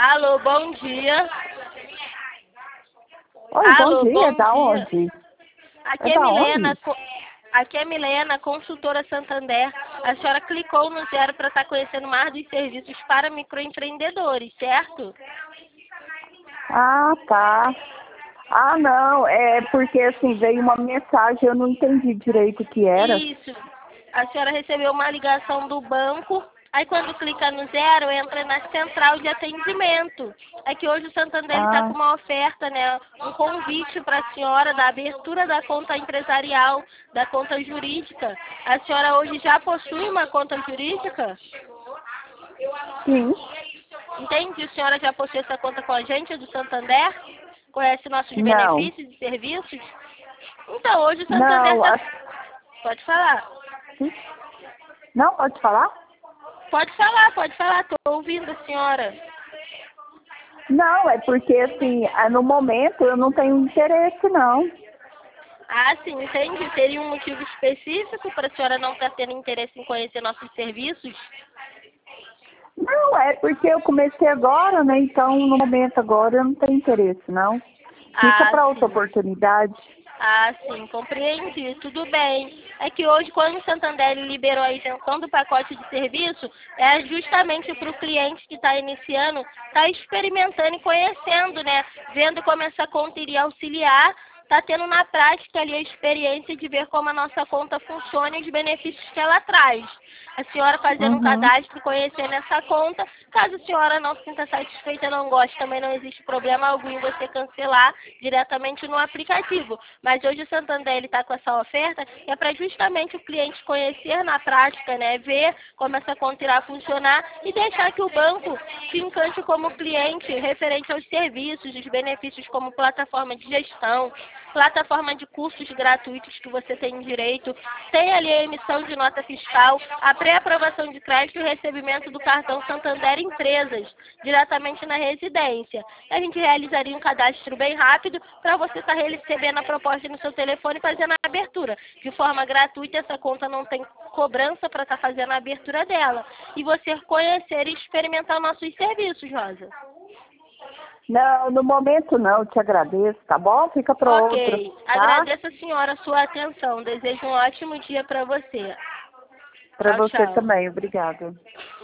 Alô, bom dia. Oi, Alô, bom dia, bom da dia. onde? Aqui É é da Milena, onde? aqui é Milena, consultora Santander. A senhora clicou no 0 para estar conhecendo mais dos serviços para microempreendedores, certo? Ah, tá. Ah, não, é porque assim, veio uma mensagem, eu não entendi direito o que era. Isso. A senhora recebeu uma ligação do banco. Aí quando clica no 0, entra na central de atendimento. É que hoje o Santander está com Ah, uma oferta, né? Um convite para a senhora da abertura da conta empresarial, da conta jurídica. A senhora hoje já possui uma conta jurídica? sim. Entende? A senhora já possui essa conta com a gente do Santander? Conhece nossos Não, benefícios e serviços? Então, hoje o Santander não, está... Pode falar. assim, não, pode falar? Pode falar, estou ouvindo a senhora. Não, é porque assim, no momento eu não tenho interesse, não. Ah, sim, entende? Teria um motivo específico para a senhora não estar tendo interesse em conhecer nossos serviços? Não, é porque eu comecei agora, né? Então, no momento agora eu não tenho interesse, não. Fica Ah, para outra sim. oportunidade. Ah, sim, compreendi, tudo bem. É que hoje, quando o Santander liberou a isenção do pacote de serviço, é justamente para o cliente que está iniciando, está experimentando e conhecendo, né? Vendo como essa conta iria auxiliar, está tendo na prática ali a experiência de ver como a nossa conta funciona e os benefícios que ela traz. A senhora fazendo um Uhum. cadastro, conhecendo essa conta, caso a senhora não se sinta satisfeita, não goste, também não existe problema algum em você cancelar diretamente no aplicativo. Mas hoje o Santander está com essa oferta, que é para justamente o cliente conhecer na prática, né, ver como essa conta irá funcionar e deixar que o banco se encante como cliente referente aos serviços, os benefícios como plataforma de gestão, plataforma de cursos gratuitos que você tem direito, tem ali a emissão de nota fiscal, a pré-aprovação de crédito e o recebimento do cartão Santander Empresas, diretamente na residência. A gente realizaria um cadastro bem rápido para você estar recebendo a proposta no seu telefone e fazendo a abertura. De forma gratuita, essa conta não tem cobrança para estar fazendo a abertura dela. E você conhecer e experimentar nossos serviços, Rosa. Não, no momento não, te agradeço, tá bom? Fica para outro, Ok. tá? Agradeço a senhora a sua atenção. Desejo um ótimo dia para você. Para Tchau, você tchau. também, obrigada.